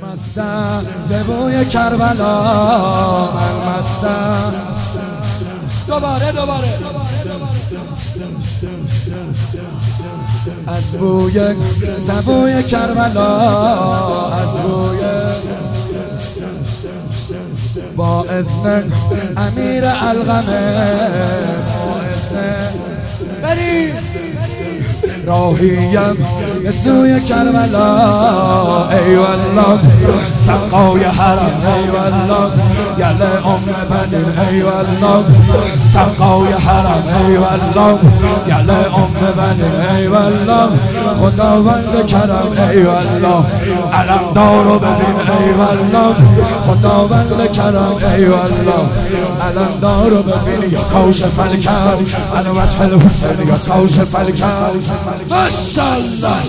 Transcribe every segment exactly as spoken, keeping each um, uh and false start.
مستم ز بوی کربلا، من مستم. دوباره دوباره از بوی زبوی کربلا، از بوی با اذن امیر علقمه، با اذن برید راهیم به سوی کربلا. ای والله سقای حرم، ای والله گل ام بنین، ای والله سقای حرم، ای والله گل ام بنین، ای والله خداوند کرم، ای والله علمدار رو ببین، ای والله خداوند کرم، ای والله علمدار رو ببین. یا کاشف الکرب عن وجه الحسین، یا کاشف الکرب ماشاءالله.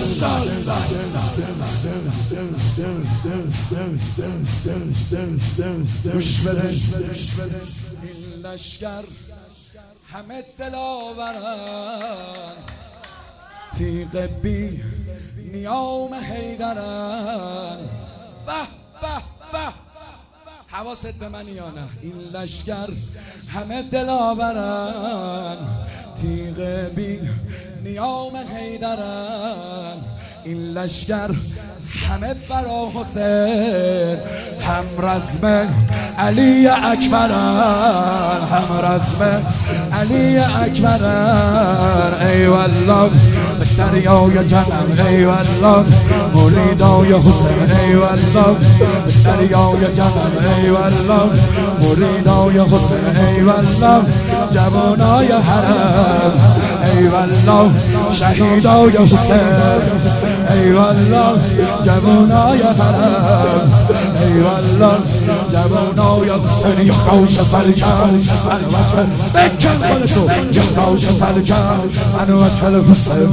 گوش بده این لشکر همه دلاورن، تیغ بی نیام حیدرن. به به به حواست به من یا نه؟ این لشکر همه دلاورن، تیغ بی نیام حیدرن. این لشکر همه برا حسین، هم رزم علی اکبرن، هم رزم علی اکبرن. ای والله به دریای جنم، ای والله مریدای حسین، ای والله به دریای جنم، ای والله مریدای حسین، ای والله جوانای حرم، ای والله شهیدای حسین، ای والله جوانای حرم، ای والله جوانای حسین. یا کاشف الکرب عن وجه بکن خودتو، یا کاشف الکرب عن وجه الحسین.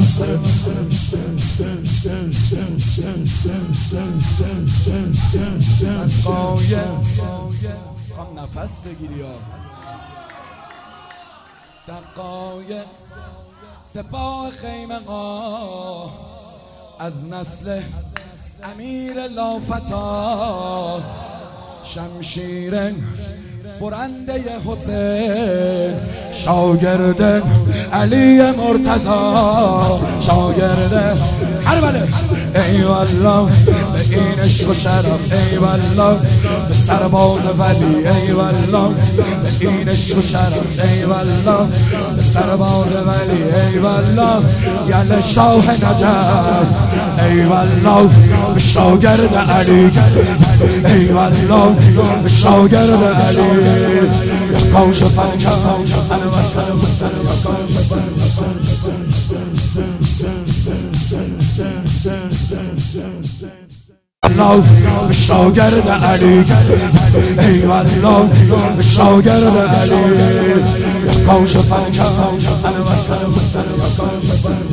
سقای هم نفس بگیری ها. سقای سپاه خیمه ها از نسل امیر لافتا، شمشیر برنده حسین، شاگرد علی مرتضی، شاگرد هر بله. ای والله به این عشق و شرف، ای والله به سرباز ولی، ای والله به این عشق و شرف، ای والله به سرباز ولی، ای والله یل شاه نجف، ای والله به شاگرد علی، ای والله به شاگرد علی. یا کاشف الکرب عن وجه الحسین، یا کاشف الله به شاگرد علی، ای والله به شاگرد علی. یا کاشف الکرب عن وجه الحسین، یا کاشف